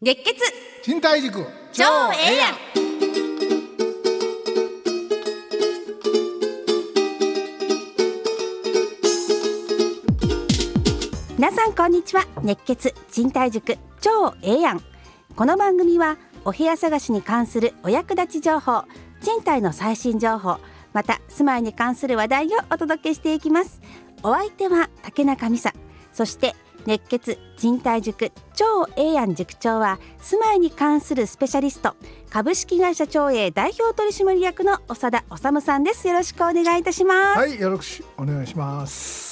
熱血賃貸塾超ええやん。皆さんこんにちは。熱血賃貸塾超ええやん。この番組はお部屋探しに関するお役立ち情報、賃貸の最新情報、また住まいに関する話題をお届けしていきます。お相手は竹中美沙、そして熱血賃貸塾超ええやん塾長は住まいに関するスペシャリスト、株式会社超え代表取締役の長田治さんです。よろしくお願いいたします。 はい、よろしくお願いします。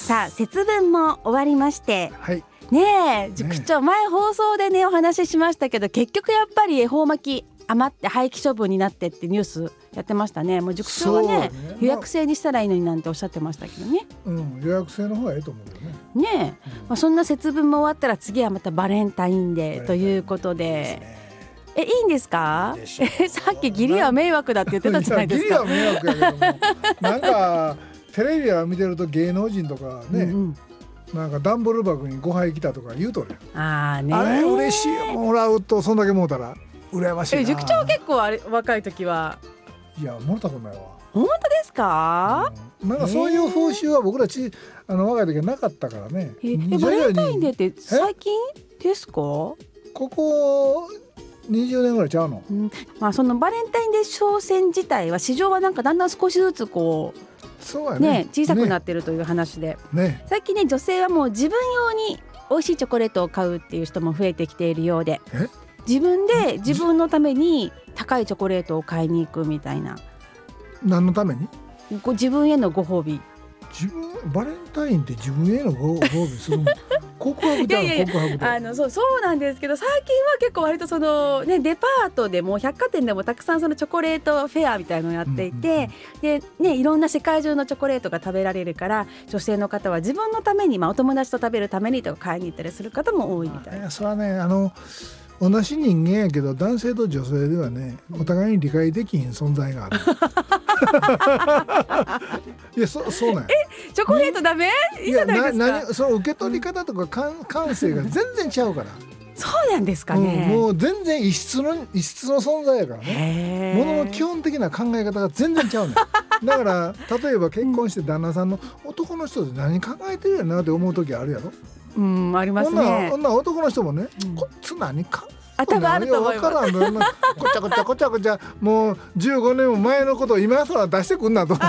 さあ、節分も終わりまして、 はいねえ塾長、前放送でねお話ししましたけど、結局やっぱり恵方巻き余って廃棄処分になってってニュースやってましたね。もう塾長は ね予約制にしたらいいのになんておっしゃってましたけどね。 予約制の方がいいと思うよね。 ねえ、そんな節分も終わったら次はまたバレンタインデーということで、いいんですか？さっき義理は迷惑だって言ってたじゃないですか。 義理は迷惑やけどもなんかテレビを見てると芸能人とかね、なんか段ボール箱に5杯来たとか言うとるやん。あれ嬉しい。もらうとそんだけもうたら羨ましいな。 塾長結構若い時は。 いや、もらったことないわ。 本当ですか？ なんかそういう風習は僕ら若い時はなかったからね。 バレンタインデーって最近ですか？ ここ20年ぐらいちゃうの？ そのバレンタインデー商戦自体は市場はなんかだんだん少しずつこうそうやね、 小さくなってるという話で、最近ね女性はもう自分用に美味しいチョコレートを買うっていう人も増えてきているようで、自分で自分のために高いチョコレートを買いに行くみたいな。 何のために？ 自分へのご褒美。 バレンタインって自分へのご褒美するの？告白だよ、告白だ。 そうなんですけど、最近は結構割とデパートでも百貨店でもたくさんそのチョコレートフェアみたいなのをやっていて、いろんな世界中のチョコレートが食べられるから、女性の方は自分のために、お友達と食べるためにとか買いに行ったりする方も多いみたいな。 それはね、同じ人間やけど男性と女性ではね、お互いに理解できひん存在がある。いや、そうなんや。 チョコレートダメ？いいじゃないですか。 その受け取り方とか感性が全然ちゃうから。 そうなんですかね。 もう全然異質の存在やからね。ものの基本的な考え方が全然ちゃうねん。だから例えば結婚して旦那さんの男の人って何考えてるやなって思う時あるやろ。 ありますね。 男の人もね、こっち何か多分あると思います。 こちゃもう15年も前のことを今更出してくんなと。違う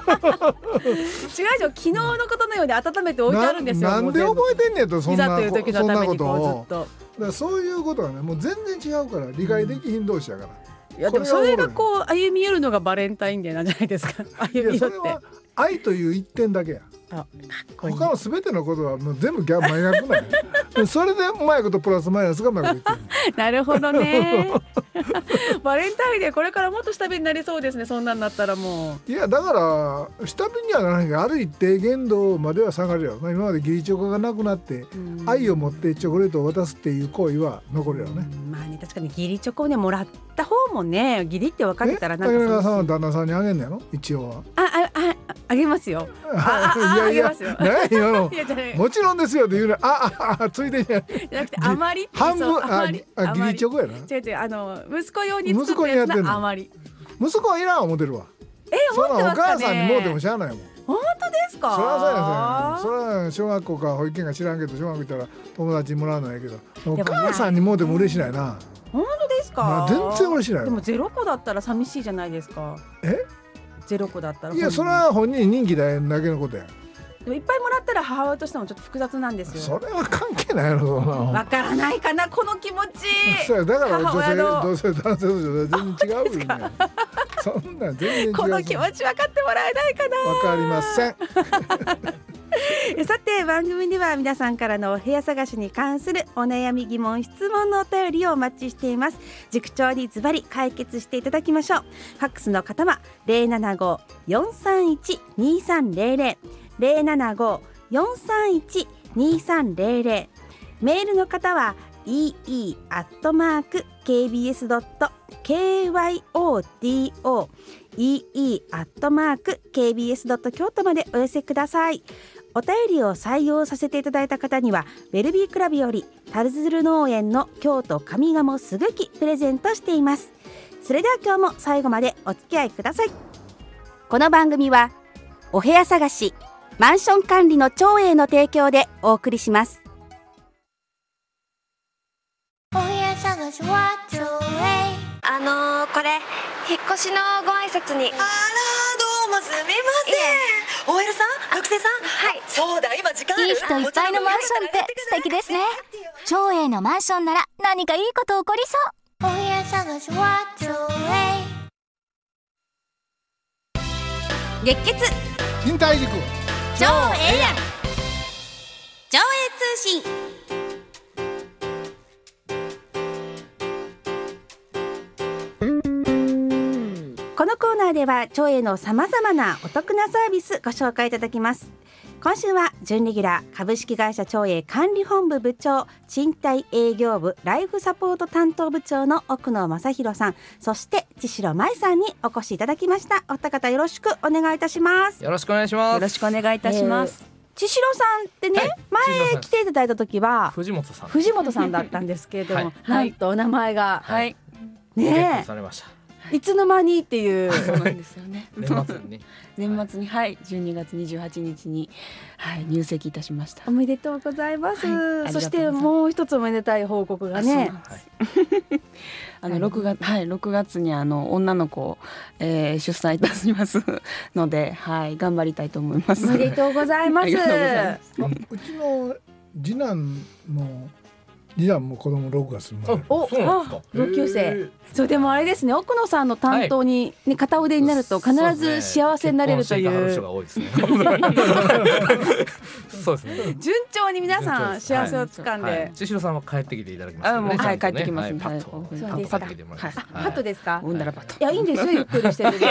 昨日のことのように温めて置いてあるんですよ。 なんで覚えてんねんと、そんないう時のためにこうずっと。 だからそういうことがね、もう全然違うから理解できひん同士やから。 いやでもそれがこう歩み寄るのがバレンタインデーなんじゃないですか。歩み寄って。 それは愛という一点だけや。他の全てのことはもう全部真逆なんや。それでうまいことプラスマイナスがうまくいってる。 なるほどね。バレンタインデーこれからもっと下火になりそうですね。そんなんなったらもう。 いやだから下火にはならないけど、ある一定限度までは下がるよ。今まで義理チョコがなくなって愛を持ってチョコレートを渡すっていう行為は残るよね。 確かに義理チョコをねもらった方もね、義理って分かってたらなんか竹中さんは旦那さんにあげんのやろ一応は。 あげますよ。 いや何今のもちろんですよって言うの。ついでにじゃなくて余り半分義理チョコやな。 違う息子用に作ったやつの余り。 息子はいらん思ってるわ。 思ってますかね。 お母さんにもうてもしゃあないもん。 本当ですか？ それはそうやね。それは小学校か保育園か知らんけど、小学校行ったら友達にもらうのやけど、お母さんにもうても嬉しないな。 本当ですか？ 全然嬉しない。 でも0個だったら寂しいじゃないですか。0個だったら。 いや、それは本人人気だけのことや。 でもいっぱいもらったら母親としてもちょっと複雑なんですよ。 それは関係ないやろ。 わからないかな、この気持ち。 そうや、だから女性男性と女性全然違うよね。そんなん全然違う。 この気持ち分かってもらえないかな。 わかりません。 さて番組では皆さんからのお部屋探しに関するお悩み疑問質問のお便りをお待ちしています。塾長にズバリ解決していただきましょう。ファックスの方は 075-431-2300 075-431-2300、 メールの方は ee@kbs.kyoto ee@kbs.kyoto までお寄せください。 お便りを採用させていただいた方にはベルビークラブよりタズル農園の京都上賀茂すぐきプレゼントしています。それでは今日も最後までお付き合いください。この番組はお部屋探しマンション管理の長英の提供でお送りします。 お部屋探しは長英。 これ引っ越しのご挨拶に。 あら、どうもすみません。OL さん、学生さん。 はい。 そうだ、今時間ある。 いい人いっぱいのマンションって素敵ですね。長英のマンションなら何かいいこと起こりそう。お部屋探しは長英。 熱血忍耐塾超ええやん超英通信。このコーナーでは超英のさまざまなお得なサービスご紹介いただきます。今週は準レギュラー株式会社超英管理本部部長賃貸営業部ライフサポート担当部長の奥野正弘さん、そして千代舞さんにお越しいただきました。お二方よろしくお願いいたします。 よろしくお願いします。 よろしくお願いいたします。千代さんってね、前来ていただいた時は藤本さんだったんですけれども、なんとお名前が、 ねえされました。 いつの間にっていう。 そうなんですよね。 年末に 12月28日に、入籍いたしました。 おめでとうございます。そしてもう一つおめでたい報告がね、 6月に女の子を、出産いたしますので、頑張りたいと思います。 おめでとうございます。 うちの次男も子供6月に生まれる。 そうなんですか。 同級生。そうでもあれですね、奥野さんの担当に、片腕になると必ず幸せになれるという。 そうですね。 順調に皆さん幸せをつかんで。 千尋さんは帰ってきていただきますね。 帰ってきますね。 パッとパッとですか。 うんだらパッと。 いやいいんですよ、ゆっくりしてるん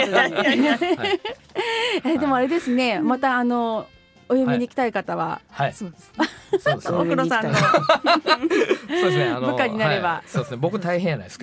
です。でもあれですね、またお読みに行きたい方は、 そうです。 奥野さんの部下になれば、 そうですね。僕大変やないですか。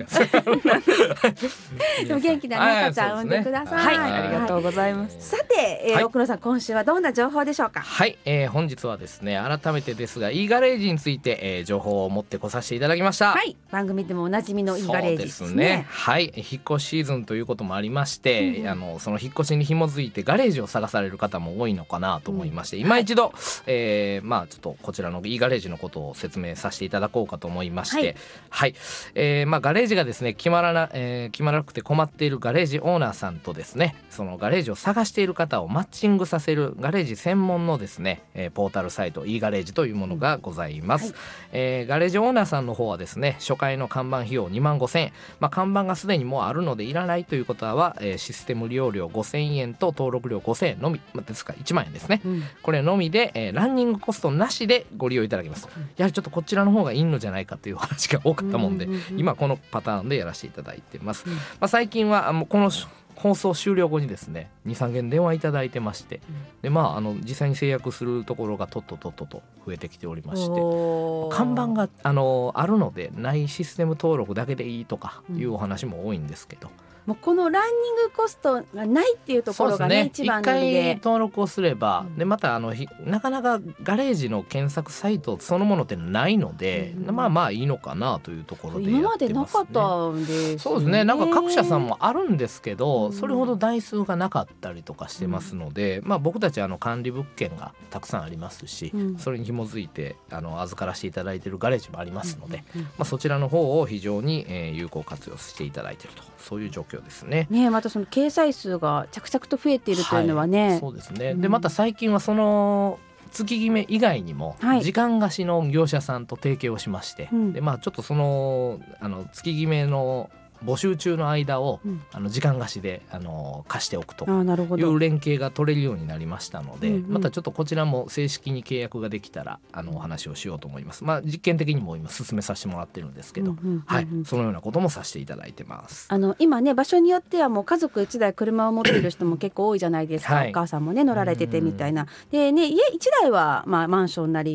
でも元気な赤ちゃん産んでください。 ありがとうございます。 さて、奥野さん、今週はどんな情報でしょうか。 はい、本日はですね、改めてですが e ガレージについて、情報を持ってこさせていただきました。 はい、番組でもおなじみの e ガレージですね。 はい、引っ越しシーズンということもありまして、その引っ越しに紐づいてガレージを探される方も多いのかなと思いまして、今一度、ちょっとこちらの e ガレージのことを説明させていただこうかと思いまして、ガレージがですね決まらなくて困っているガレージオーナーさんとですね、そのガレージを探している方をマッチングさせるガレージ専門のですね、ポータルサイト e ガレージというものがございます。ガレージオーナーさんの方はですね、初回の看板費用25,000円、看板がすでにもうあるのでいらないという方は、システム利用料5,000円と登録料5,000円のみですから1万円ですね、これのみで、ランニングコストなしでご利用いただけます。やはりちょっとこちらの方がいいのじゃないかという話が多かったもんで、今このパターンでやらせていただいてます。最近はもうこの放送終了後にですね 2,3 件電話いただいてまして、で実際に制約するところがとっと増えてきておりまして、看板があるのでないシステム登録だけでいいとかいうお話も多いんですけど、 もうこのランニングコストがないっていうところがね、一番の理で、 一回登録をすれば、でまたなかなかガレージの検索サイトそのものってないので、いいのかなというところでやってますね。 今までなかったんですね。 そうですね、なんか各社さんもあるんですけど、それほど台数がなかったりとかしてますので、僕たち管理物件がたくさんありますし、それに紐づいて預からせていただいているガレージもありますので、そちらの方を非常に、有効活用していただいていると、そういう状況ですね。 またその掲載数が着々と増えているというのはね、 そうですね。でまた最近はその月決め以外にも時間貸しの業者さんと提携をしまして、でちょっとその月決めの募集中の間を、時間貸しで貸しておくという連携が取れるようになりましたので、またちょっとこちらも正式に契約ができたらお話をしようと思います。実験的にも今進めさせてもらってるんですけど、そのようなこともさせていただいてます。 今ね、場所によってはもう家族1台車を持っている人も結構多いじゃないですか、お母さんもね乗られててみたいなでね、家1台はマンションなり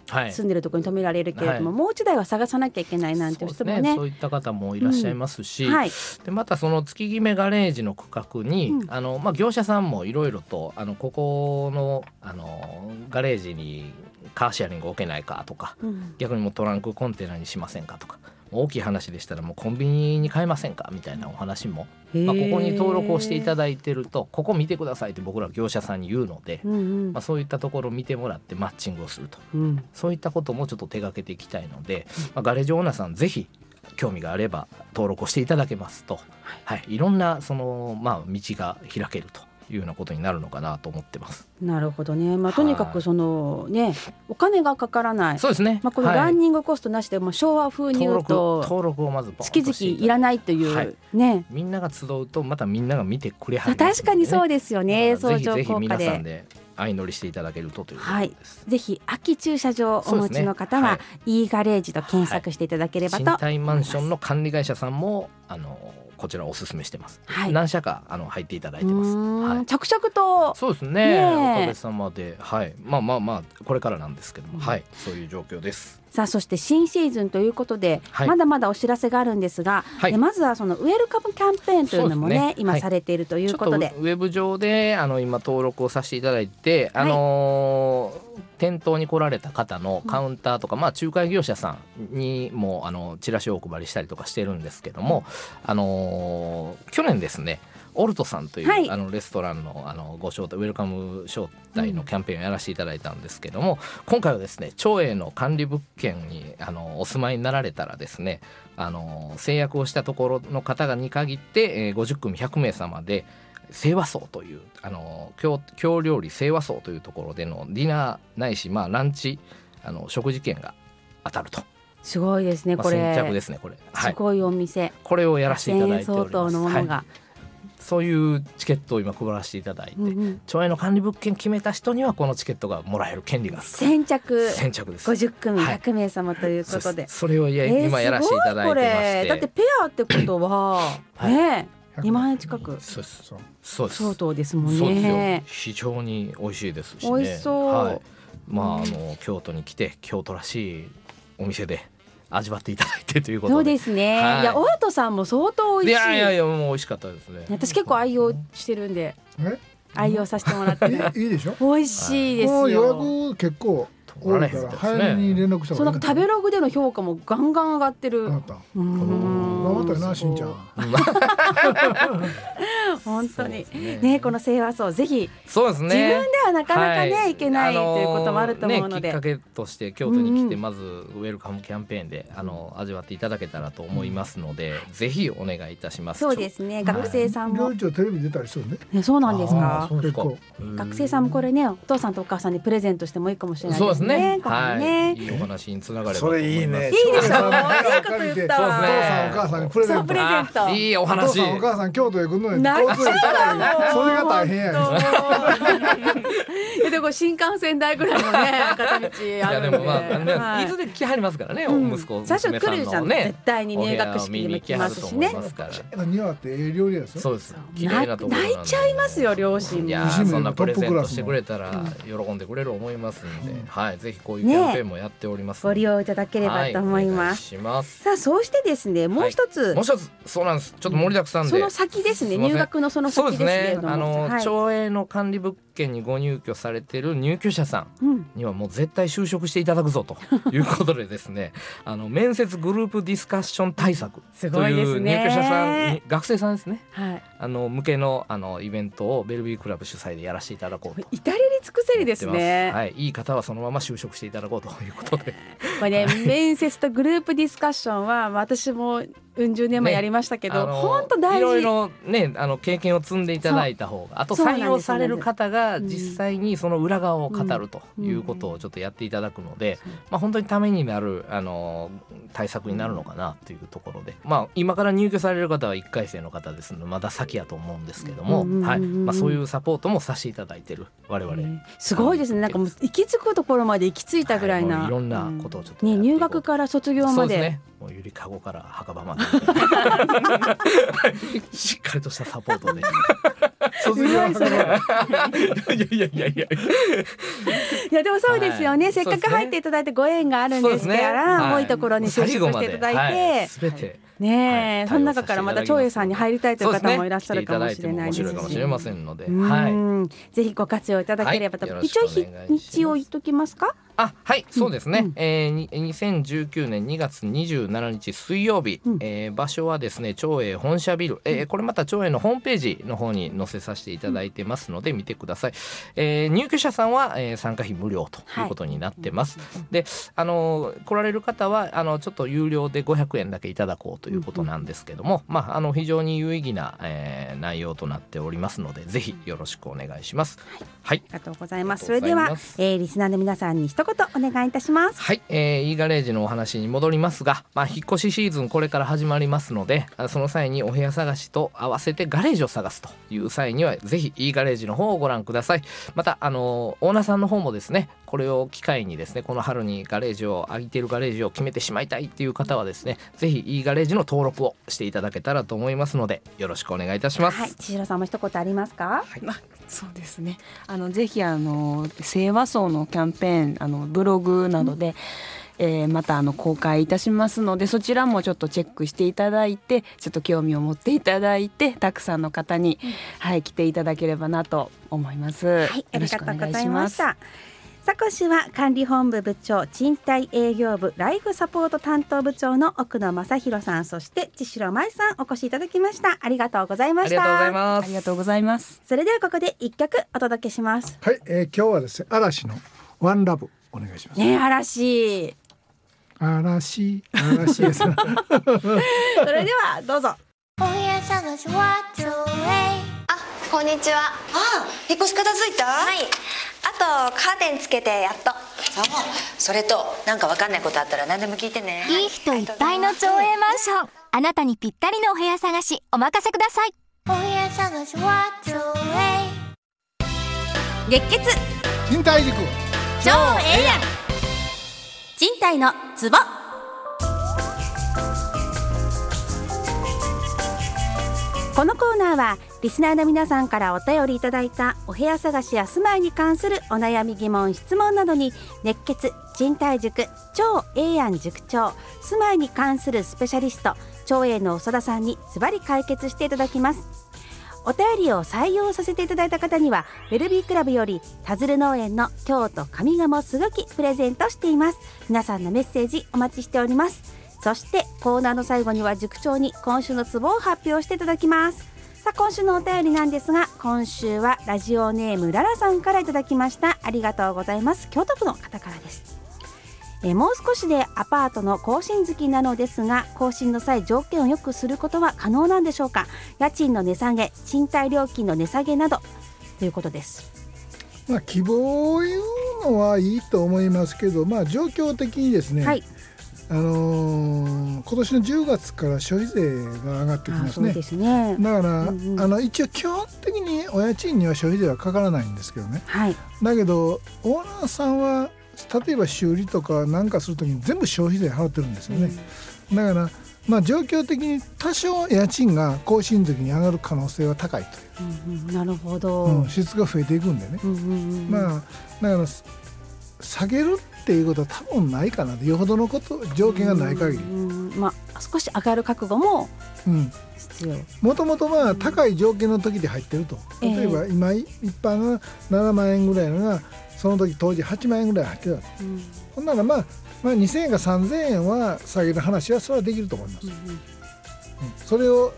住んでるところに止められるけれども、もう1台は探さなきゃいけないなんていう人もね、 そういった方もいらっしゃいますし、でまたその月決めガレージの区画に、業者さんもいろいろとここの、ガレージにカーシェアリング置けないかとか、逆にもうトランクコンテナにしませんかとか、大きい話でしたらもうコンビニに買えませんかみたいなお話も、ここに登録をしていただいてると、ここ見てくださいって僕ら業者さんに言うので、そういったところを見てもらってマッチングをすると、そういったこともちょっと手掛けていきたいので、ガレージオーナーさんぜひ興味があれば登録をしていただけますと、いろんなその、道が開けるというようなことになるのかなと思ってます。 なるほどね。とにかくそのね、お金がかからない。 そうですね。 このランニングコストなしで、昭和風に言うと登録をまず月々いらないというね。 みんなが集うとまたみんなが見てくれはる、 確かにそうですよね。相乗効果で。 ぜひ皆さんで相乗りしていただけるということです。 ぜひ空き駐車場をお持ちの方は、いいガレージと検索していただければと。 賃貸マンションの管理会社さんもこちらおすすめしてます。何社か入っていただいてます。 着々と。 そうですね。おかげさまで、これからなんですけども、そういう状況です。 さあ、そして新シーズンということで、まだまだお知らせがあるんですが、まずはそのウェルカムキャンペーンというのもね、今されているということで、 ウェブ上で今登録をさせていただいて、店頭に来られた方のカウンターとか、仲介業者さんにもチラシをお配りしたりとかしてるんですけども、去年ですね、オルトさんという、レストランのご招待、ウェルカム招待のキャンペーンをやらせていただいたんですけども、今回はですね、町営の管理物件にお住まいになられたらですね、制約をしたところの方に限って、50組100名様で清和荘という京料理清和荘というところでのディナーないし、ランチ食事券が当たると。 すごいですね、これ。 先着ですね、これ。 すごいお店。 これをやらせていただいております。 1000円相当のものが。 そういうチケットを今配らせていただいて、町営の管理物件決めた人にはこのチケットがもらえる権利がある。 先着です。 50組100名様ということで、 それを今やらせていただいてまして、 だってペアってことはね、2万円近く相当ですもんね。 そうですよ。非常に美味しいですしね。 美味しそう。 京都に来て京都らしいお店で味わっていただいてということで。 そうですね。いや、オートさんも相当美味しい。 いやもう美味しかったですね。 私結構愛用してるんで、愛用させてもらってね。 いいでしょ。 美味しいですよ。 予約結構多いから早めに連絡した方がいい。 食べログでの評価もガンガン上がってる。 頑張ったよな、しんちゃん。 本当にね、この清和荘ぜひ。 そうですね。 自分ではなかなかね、行けないということもあると思うので、 きっかけとして京都に来てまずウェルカムキャンペーンで味わっていただけたらと思いますので、ぜひお願いいたします。 そうですね。学生さんも料理長テレビ出たりするね。 そうなんですか。 結構学生さんもこれね、お父さんとお母さんにプレゼントしてもいいかもしれないですね。 そうですね。いいお話につながればと思います。 それいいね。 いいでしょ。いいこと言ったわ。 お父さんお母さんにプレゼント。 いいお話。 お父さんお母さん京都へ来るのに交通費高いね。それが大変やね。 でも新幹線代ぐらいのね、片道あるんで。 いつで来はりますからね、息子最初来るじゃん。絶対に入学式でも来ますしね。 庭って料理ですよ。 そうです。 泣いちゃいますよ、両親も。 いや、そんなプレゼントしてくれたら喜んでくれる思いますんで、ぜひこういうキャンペーンもやっております。 ご利用いただければと思います。さあ、そうしてですね、もう一つ、 そうなんです。ちょっと盛りだくさんで。 その先ですね、入学のその先ですけれども、 町営の管理物件にご入居されている入居者さんにはもう絶対就職していただくぞということでですね、面接グループディスカッション対策という入居者さん、学生さんですね、向けのイベントをベルビークラブ主催でやらせていただこうと。 至れり尽くせりですね。 いい方はそのまま就職していただこうということで、 これね、面接とグループディスカッションは私も10年もやりましたけど、本当大事。 いろいろね、経験を積んでいただいた方が、あと採用される方が実際にその裏側を語るということをちょっとやっていただくので、本当にためになる対策になるのかなというところで、今から入居される方は1回生の方ですのでまだ先やと思うんですけども、そういうサポートもさせていただいている我々、 すごいですね。なんかもう行き着くところまで行き着いたぐらいな、 いろんなことをちょっと入学から卒業まで、 もうゆりかごから墓場までしっかりとしたサポートで卒業いやいやでもそうですよね、はい、せっかく入っていただいてご縁があるんですから、ね、多いところに就職していただいて、はい、 全てねえ、はい、その中からまた長英さんに入りたいという方もいらっしゃるかもしれないですし、 面白いかもしれませんので、はい、 ぜひご活用いただければと、 はい、 一応日にちを言っときますか。 はい、そうですね、2019年2月27日水曜日、場所はですね長英本社ビル、これまた長英のホームページの方に載せさせていただいてますので見てください。入居者さんは、参加費無料ということになってます、はい、で来られる方はちょっと有料で500円だけいただこうということなんですけども、非常に有意義な、内容となっておりますのでぜひよろしくお願いします。はい、 ありがとうございます。それでは、リスナーの皆さんに一言お願いいたします。 はい、Eガレージのお話に戻りますが、引っ越しシーズンこれから始まりますので、その際にお部屋探しと合わせてガレージを探すという際にはぜひ Eガレージの方をご覧ください。またオーナーさんの方もですね、これを機会にですね、この春にガレージを空いているガレージを決めてしまいたいっていう方はですね、ぜひ Eガレージの登録をしていただけたらと思いますのでよろしくお願いいたします。 はい、千尋さんも一言ありますか。 はい、そうですね、ぜひ清和荘のキャンペーンブログなどで、また公開いたしますので、そちらもちょっとチェックしていただいて、ちょっと興味を持っていただいて、たくさんの方に、はい、来ていただければなと思います。はい、 ありがとうございました。さあ今週は管理本部部長、賃貸営業部ライフサポート担当部長の奥野正弘さん、そして千尋舞さんお越しいただきました。ありがとうございました。 ありがとうございます。 それではここで一曲お届けします。 はい、今日はですね嵐のワンラブお願いします。 ね、嵐ですそれではどうぞ。 お部屋探しは長英。 こんにちは。 引っ越し片付いた？ はい、あとカーテンつけてやっと。 それとなんかわかんないことあったら何でも聞いてね。 いい人いっぱいの長英マンション、あなたにぴったりのお部屋探しお任せください。お部屋探しは長英。 月決賃貸塾超ええやん、賃貸のツボ。このコーナーはリスナーの皆さんからお便りいただいたお部屋探しや住まいに関するお悩み疑問質問などに、熱血賃貸塾超ええやん塾長、住まいに関するスペシャリスト超えの長田さんにズバリ解決していただきます。お便りを採用させていただいた方にはウェルビークラブより田鶴農園の京都上賀茂すぐきプレゼントしています。皆さんのメッセージお待ちしております。そしてコーナーの最後には塾長に今週のツボを発表していただきます。さあ今週のお便りなんですが、今週はラジオネームララさんからいただきました。ありがとうございます。京都府の方からです。もう少しでアパートの更新月なのですが、更新の際条件を良くすることは可能なんでしょうか。家賃の値下げ、賃貸料金の値下げなどということです。 希望を言うのはいいと思いますけど、状況的にですね、はい、今年の10月から消費税が上がってきますね。 そうですね。 だから、一応基本的にお家賃には消費税はかからないんですけどね、 はい、 だけどオーナーさんは例えば修理とか何かするときに全部消費税払ってるんですよね、だから状況的に多少家賃が更新時に上がる可能性は高いという、 なるほど、 質が増えていくんでね、だから下げるっていうことは多分ないかな、よほどの条件がない限り、 少し上がる覚悟も必要。 もともと高い条件の時で入ってると、例えば今一般が7万円ぐらいのがその時当時8万円ぐらい入ってた、ほんなら2000円か3000円は下げる話はそれはできると思います、それを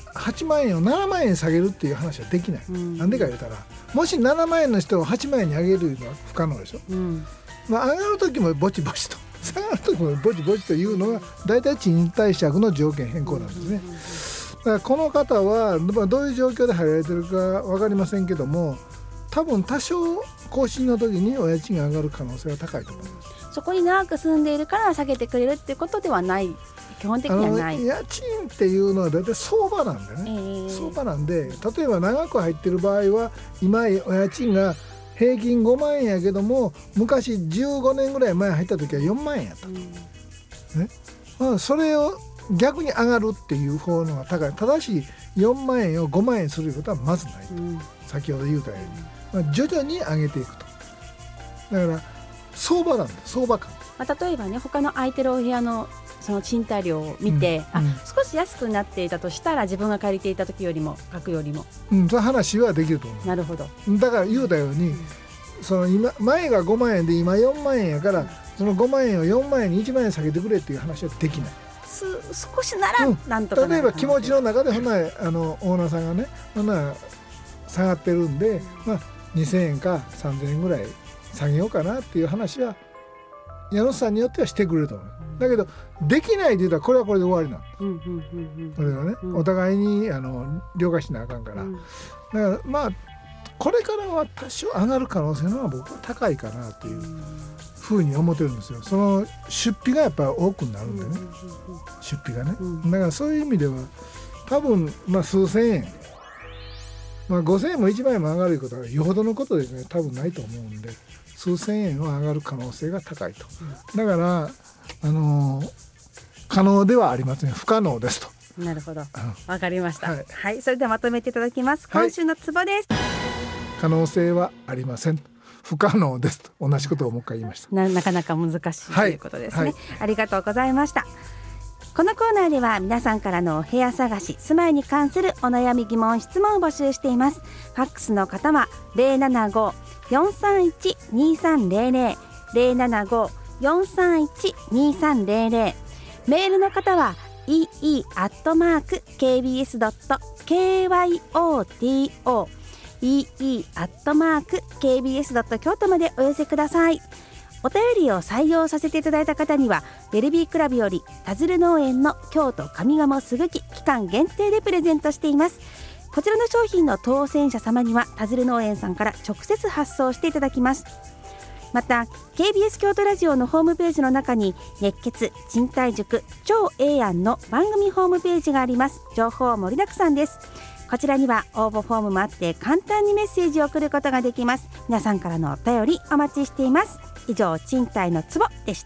8万円を7万円下げるっていう話はできない、なんでか言うたら、もし7万円の人を8万円に上げるのは不可能でしょ、上がる時もぼちぼちと下がる時もぼちぼちというのが大体賃貸借の条件変更なんですね。だからこの方はどういう状況で入られてるか分かりませんけども、多分多少更新の時にお家賃が上がる可能性は高いと思います。 そこに長く住んでいるから下げてくれるっていうことではない、基本的にはない。 家賃っていうのは大体相場なんでね、相場なんで、例えば長く入ってる場合は今お家賃が平均5万円やけども、昔15年ぐらい前入った時は4万円やった、それを逆に上がるっていう方のが高い。ただし4万円を5万円することはまずないと、先ほど言うたように、徐々に上げていくと。だから相場なんだ、相場感。 例えばね、他の空いてるお部屋のその賃貸料を見て、少し安くなっていたとしたら自分が借りていた時よりも額よりも、 その話はできると思う。 なるほど。 だから言うたように、その今前が5万円で今4万円やから、その5万円を4万円に1万円下げてくれっていう話はできない。 少しならなんとかなる。 例えば気持ちの中でほんなオーナーさんがね、ほんな下がってるんで、2000円か3000円ぐらい下げようかなっていう話は家主さんによってはしてくれると思う。だけどできないで言うたらこれはこれで終わりなの。これはね、お互いに了解しなあかんから、だからこれからは多少上がる可能性の方が僕は高いかなというふうに思ってるんですよ。その出費がやっぱり多くなるんでね、出費がね、だからそういう意味では多分数千円、5000円も1万円も上がることはよほどのことですね、多分ないと思うんで、数千円は上がる可能性が高いと。だから可能ではありません、不可能ですと。 なるほど、わかりました。はい、それではまとめていただきます。今週のツボです。 可能性はありません、不可能ですと同じことをもう一回言いました。 なかなか難しいということですね。ありがとうございました。このコーナーでは皆さんからのお部屋探し、住まいに関するお悩み疑問質問を募集しています。ファックスの方は 075-431-2300 075-431-2300、 メールの方は ee@kbs.kyoto ee@kbs.kyoto までお寄せください。お便りを採用させていただいた方にはベルビークラブより田鶴農園の京都上賀茂すぐき期間限定でプレゼントしています。こちらの商品の当選者様には田鶴農園さんから直接発送していただきます。また KBS 京都ラジオのホームページの中に熱血賃貸塾超ええやんの番組ホームページがあります。情報盛りだくさんです。こちらには応募フォームもあって簡単にメッセージを送ることができます。皆さんからのお便りお待ちしています。以上、賃貸のツボでした。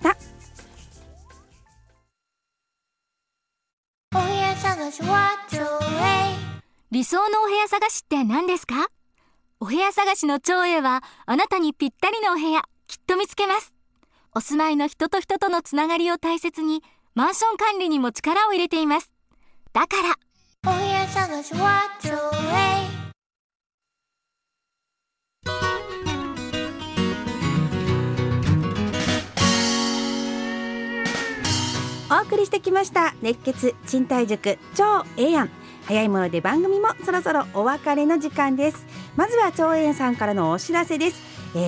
お部屋探しは超理想のお部屋探しって何ですか？お部屋探しの超英はあなたにぴったりのお部屋きっと見つけます。お住まいの人と人とのつながりを大切にマンション管理にも力を入れています。だからお部屋探しは超お送りしてきました熱血賃貸塾超ええやん。早いもので番組もそろそろお別れの時間です。まずは超ええやんさんからのお知らせです。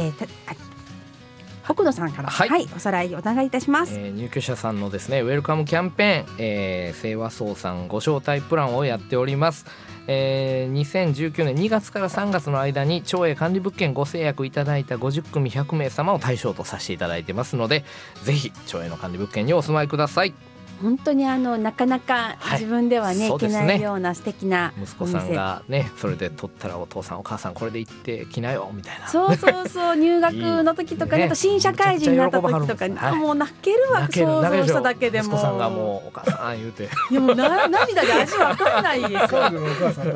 奥野さんから、おさらいお願いいたします。 入居者さんのですねウェルカムキャンペーン、清和荘さんご招待プランをやっております。2019年2月から3月の間に町営管理物件ご制約いただいた50組100名様を対象とさせていただいてますので、ぜひ町営の管理物件にお住まいください。 本当になかなか自分ではね、行けないような素敵な息子さんがねそれで取ったらお父さんお母さんこれで行ってきなよみたいな、 そう入学の時とかね、新社会人になった時とかにもう泣けるわ、想像しただけでも息子さんがもうお母さん言うていやもう涙で味わかんないですよ彼女のお母さん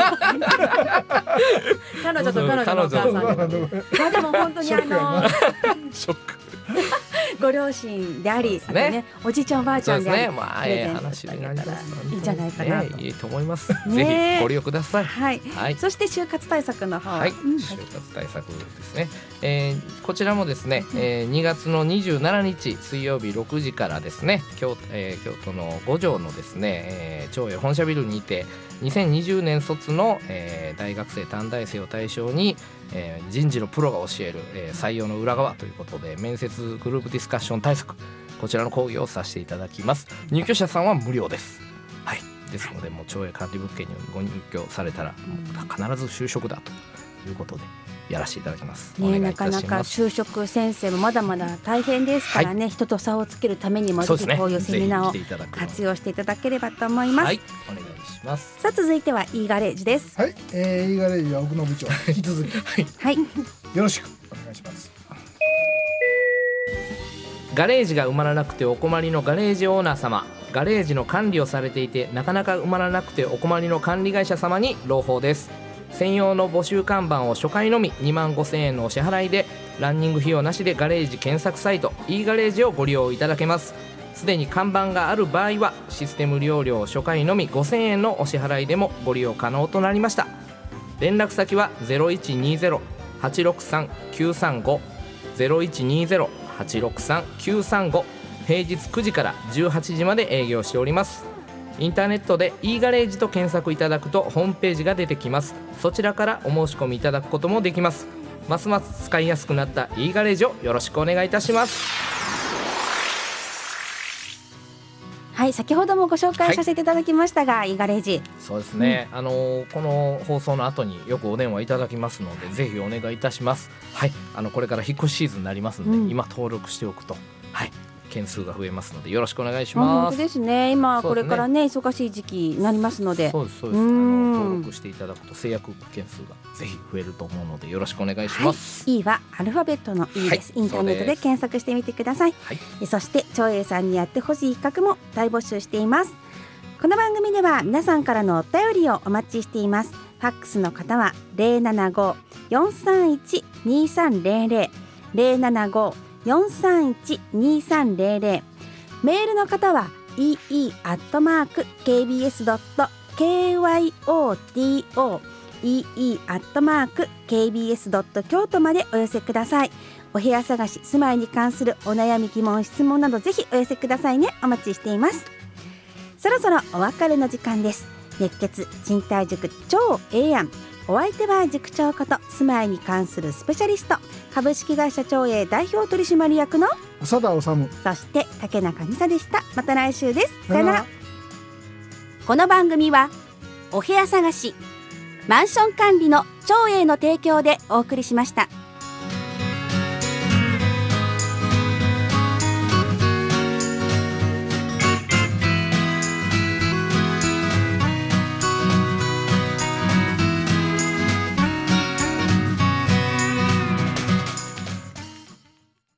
彼女と彼女のお母さんでも本当にショックご両親であり、あとねおじいちゃんおばあちゃんであり、 話になります。 いいんじゃないかなと、 いいと思います。ぜひご利用ください。 そして就活対策の方、 就活対策ですね。こちらもですね、2月の27日水曜日6時からですね、京都の五条のですね、町営本社ビルにて2020年卒の、大学生短大生を対象に、人事のプロが教える、採用の裏側ということで面接グループディスカッション対策、こちらの講義をさせていただきます。入居者さんは無料です。はい、ですのでもう町営管理物件にご入居されたら必ず就職だということでやらせていただきます。 なかなか就職先生もまだまだ大変ですからね、人と差をつけるためにもぜひこういうセミナーを活用していただければと思います。 お願いします。 さあ続いては E ガレージです。 はい、E ガレージは奥野部長引き続きよろしくお願いします。 ガレージが埋まらなくてお困りのガレージオーナー様、ガレージの管理をされていてなかなか埋まらなくてお困りの管理会社様に朗報です。 専用の募集看板を初回のみ25,000円のお支払いで、ランニング費用なしでガレージ検索サイト e ガレージをご利用いただけます。すでに看板がある場合はシステム利用料初回のみ5,000円のお支払いでもご利用可能となりました。連絡先は 0120-863-935 0120-863-935、平日9時から18時まで営業しております。インターネットで e ガレージと検索いただくとホームページが出てきます。そちらからお申し込みいただくこともできます。ますます使いやすくなった e ガレージをよろしくお願いいたします。 はい、先ほどもご紹介させていただきましたが、e ガレージ、 そうですね、この放送の後によくお電話いただきますので、ぜひお願いいたします。はい、これから引っ越しシーズンになりますので、今登録しておくと、はい、件数が増えますのでよろしくお願いします。 本当ですね、今これからね忙しい時期になりますので、 そうです登録していただくと制約件数がぜひ増えると思うのでよろしくお願いします。 はい、E はアルファベットの E です。インターネットで検索してみてください。そして長英さんにやってほしい企画も大募集しています。この番組では皆さんからのお便りをお待ちしています。ファックスの方は 075-431-2300 075-431-2300、メールの方は ee@kbs.kyoto ee@kbs.kyoto までお寄せください。お部屋探し、住まいに関するお悩み、疑問、質問などぜひお寄せくださいね。お待ちしています。そろそろお別れの時間です。熱血賃貸塾超ええやん。お相手は塾長こと住まいに関するスペシャリスト、株式会社長英代表取締役の長田治、そして竹中美沙でした。また来週です。さよなら。この番組はお部屋探し、マンション管理の長英の提供でお送りしました。